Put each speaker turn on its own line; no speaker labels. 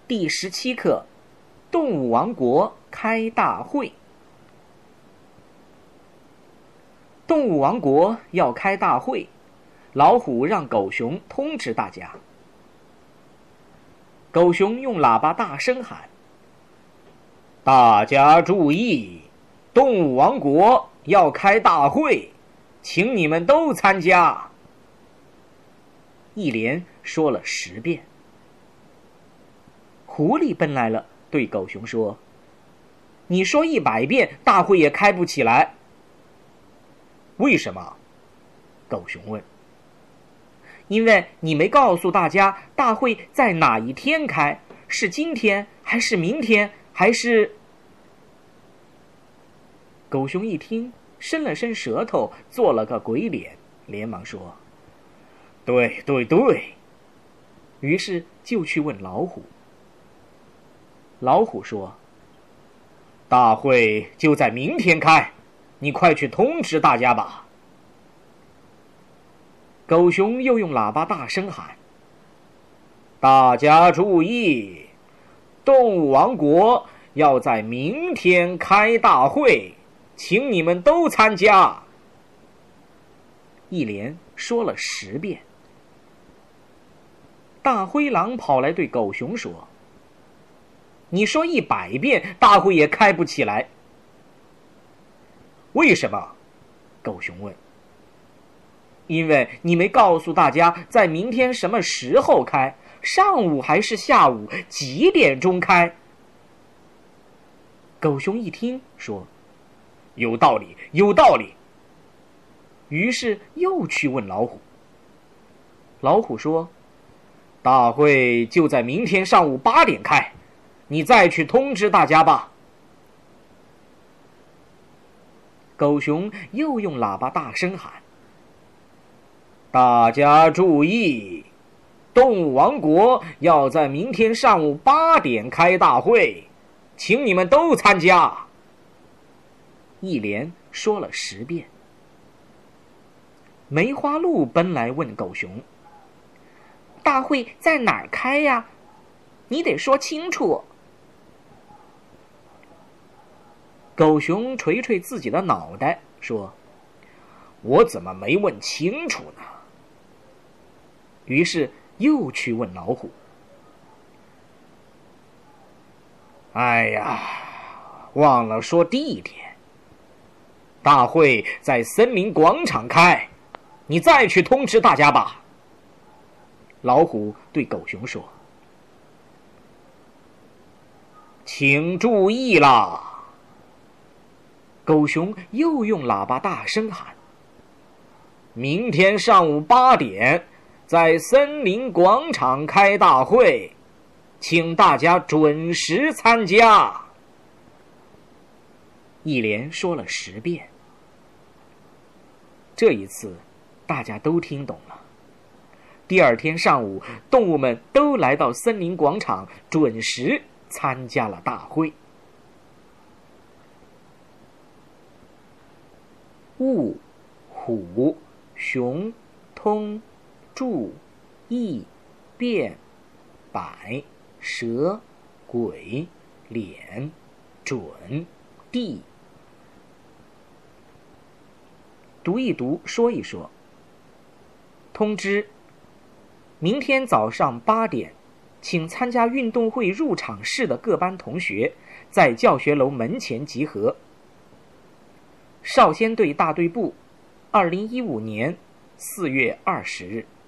第17课，动物王国开大会。动物王国要开大会，老虎让狗熊通知大家。狗熊用喇叭大声喊：大家注意，动物王国要开大会，请你们都参加。一连说了10遍。狐狸奔来了，对狗熊说：你说100遍，大会也开不起来。为什么？狗熊问。因为你没告诉大家大会在哪一天开，是今天还是明天还是……狗熊一听，伸了伸舌头，做了个鬼脸，连忙说：对对对。于是就去问老虎。老虎说：大会就在明天开，你快去通知大家吧。狗熊又用喇叭大声喊：大家注意，动物王国要在明天开大会，请你们都参加。一连说了10遍。大灰狼跑来对狗熊说：你说100遍，大会也开不起来。为什么？狗熊问。因为你没告诉大家在明天什么时候开，上午还是下午，几点钟开。狗熊一听说：有道理，有道理。于是又去问老虎。老虎说：大会就在明天上午8点开，你再去通知大家吧。狗熊又用喇叭大声喊：大家注意，动物王国要在明天上午8点开大会，请你们都参加。一连说了10遍。梅花鹿奔来问狗熊：大会在哪儿开呀？你得说清楚。狗熊捶捶自己的脑袋，说：我怎么没问清楚呢？于是又去问老虎。哎呀，忘了说地点。大会在森林广场开，你再去通知大家吧。老虎对狗熊说：请注意啦！狗熊又用喇叭大声喊：明天上午8点在森林广场开大会，请大家准时参加。一连说了10遍。这一次大家都听懂了。第二天上午，动物们都来到森林广场，准时参加了大会。兀、虎、熊、通、柱、翼、变、百、蛇、鬼、脸、准、地。读一读，说一说。通知：明天早上8点，请参加运动会入场式的各班同学在教学楼门前集合。少先队大队部，2015年4月20日。